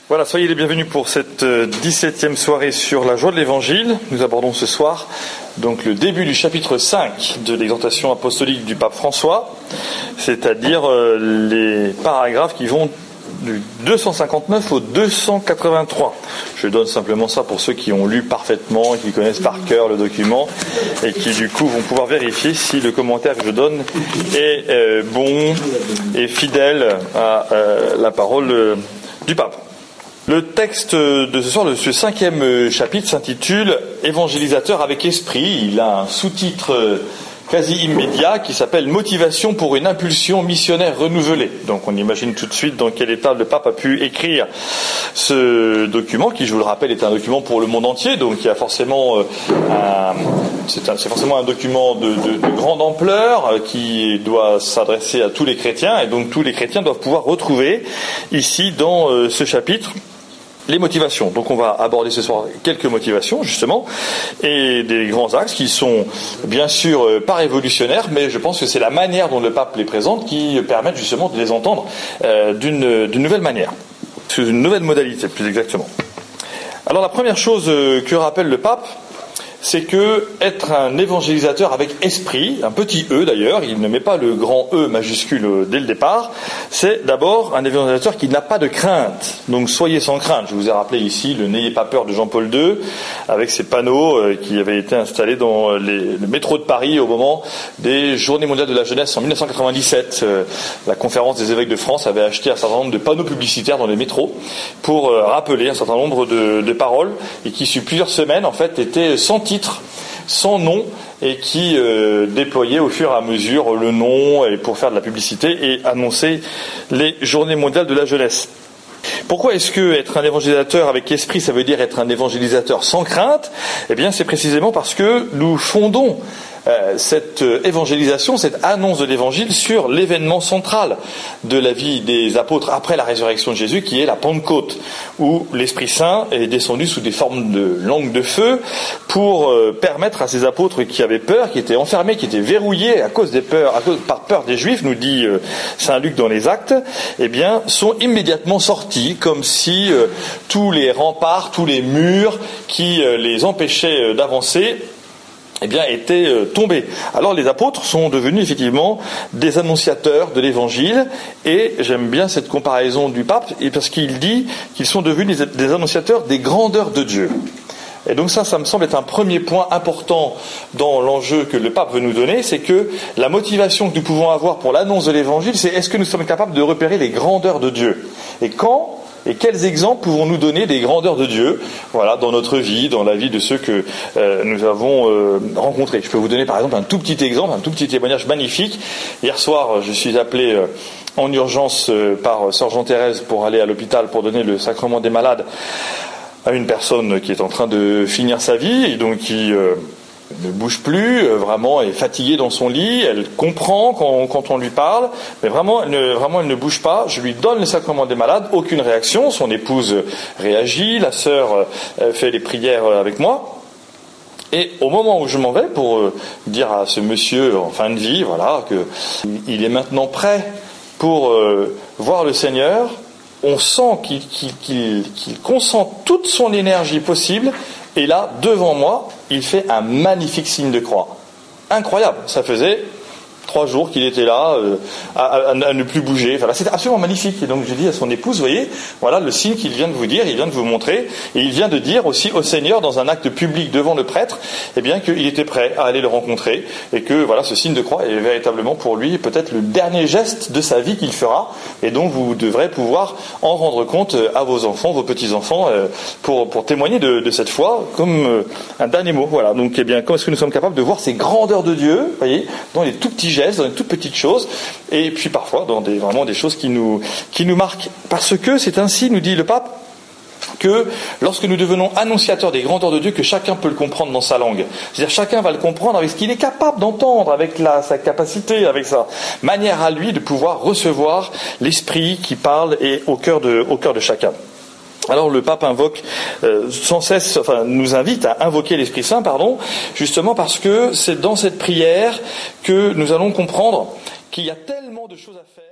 Voilà, soyez les bienvenus pour cette 17e soirée sur la joie de l'Évangile. Nous abordons ce soir donc le début du chapitre 5 de l'exhortation apostolique du pape François, c'est-à-dire les paragraphes qui vont du 259 au 283. Je donne simplement ça pour ceux qui ont lu parfaitement et qui connaissent par cœur le document et qui du coup vont pouvoir vérifier si le commentaire que je donne est bon et fidèle à la parole du pape. Le texte de ce soir, de ce 5e chapitre, s'intitule « Évangélisateur avec esprit ». Il a un sous-titre quasi immédiat qui s'appelle « Motivation pour une impulsion missionnaire renouvelée ». Donc on imagine tout de suite dans quel état le pape a pu écrire ce document, qui je vous le rappelle est un document pour le monde entier, donc il y a forcément c'est forcément un document de grande ampleur qui doit s'adresser à tous les chrétiens, et donc tous les chrétiens doivent pouvoir retrouver ici dans ce chapitre les motivations. Donc on va aborder ce soir quelques motivations justement et des grands axes qui sont bien sûr pas révolutionnaires, mais je pense que c'est la manière dont le pape les présente qui permet justement de les entendre d'une nouvelle manière, sous une nouvelle modalité plus exactement. Alors la première chose que rappelle le pape, c'est que être un évangélisateur avec esprit, un petit E d'ailleurs, il ne met pas le grand E majuscule dès le départ, c'est d'abord un évangélisateur qui n'a pas de crainte. Donc soyez sans crainte. Je vous ai rappelé ici le N'ayez pas peur de Jean-Paul II, avec ces panneaux qui avaient été installés dans le métro de Paris au moment des Journées mondiales de la jeunesse en 1997. La conférence des évêques de France avait acheté un certain nombre de panneaux publicitaires dans les métros pour rappeler un certain nombre de paroles et qui, sur plusieurs semaines, en fait, étaient sans titre, sans nom, et qui déployait au fur et à mesure le nom et pour faire de la publicité et annoncer les Journées mondiales de la jeunesse. Pourquoi est-ce que être un évangélisateur avec esprit, ça veut dire être un évangélisateur sans crainte ? Eh bien, c'est précisément parce que nous fondons cette évangélisation, cette annonce de l'évangile sur l'événement central de la vie des apôtres après la résurrection de Jésus, qui est la Pentecôte, où l'Esprit Saint est descendu sous des formes de langue de feu pour permettre à ces apôtres qui avaient peur, qui étaient enfermés, qui étaient verrouillés par peur des Juifs, nous dit Saint Luc dans les Actes, eh bien, sont immédiatement sortis, comme si tous les remparts, tous les murs qui les empêchaient d'avancer, eh bien, étaient tombés. Alors les apôtres sont devenus effectivement des annonciateurs de l'évangile, et j'aime bien cette comparaison du pape, parce qu'il dit qu'ils sont devenus des annonciateurs des grandeurs de Dieu. Et donc ça me semble être un premier point important dans l'enjeu que le pape veut nous donner, c'est que la motivation que nous pouvons avoir pour l'annonce de l'évangile, c'est est-ce que nous sommes capables de repérer les grandeurs de Dieu ? Et quand et quels exemples pouvons-nous donner des grandeurs de Dieu, voilà, dans notre vie, dans la vie de ceux que nous avons rencontrés. Je peux vous donner par exemple un tout petit exemple, un tout petit témoignage magnifique. Hier soir, je suis appelé en urgence par Sœur Jean-Thérèse pour aller à l'hôpital pour donner le sacrement des malades à une personne qui est en train de finir sa vie et donc qui ne bouge plus, vraiment est fatiguée dans son lit, elle comprend quand on lui parle, mais vraiment elle ne bouge pas. Je lui donne le sacrement des malades, aucune réaction, son épouse réagit, la sœur fait les prières avec moi, et au moment où je m'en vais pour dire à ce monsieur en fin de vie, voilà, qu'il est maintenant prêt pour voir le Seigneur, on sent qu'il concentre toute son énergie possible, et là, devant moi, il fait un magnifique signe de croix. Incroyable, ça faisait 3 jours qu'il était là, à ne plus bouger. Voilà, c'était absolument magnifique. Et donc je dis à son épouse, vous voyez, voilà le signe qu'il vient de vous dire, il vient de vous montrer, et il vient de dire aussi au Seigneur, dans un acte public devant le prêtre, eh bien qu'il était prêt à aller le rencontrer, et que voilà, ce signe de croix est véritablement pour lui peut-être le dernier geste de sa vie qu'il fera, et donc vous devrez pouvoir en rendre compte à vos enfants, vos petits-enfants, pour témoigner de cette foi comme un dernier mot. Voilà. Donc eh bien, comment est-ce que nous sommes capables de voir ces grandeurs de Dieu, vous voyez, dans les tout petits gestes, dans les toutes petites choses, et puis parfois dans vraiment des choses qui nous marquent. Parce que c'est ainsi, nous dit le pape, que lorsque nous devenons annonciateurs des grandeurs de Dieu, que chacun peut le comprendre dans sa langue. C'est-à-dire chacun va le comprendre avec ce qu'il est capable d'entendre, avec sa capacité, avec sa manière à lui de pouvoir recevoir l'esprit qui parle et au cœur de chacun. Alors le pape nous invite à invoquer l'Esprit Saint, justement parce que c'est dans cette prière que nous allons comprendre qu'il y a tellement de choses à faire.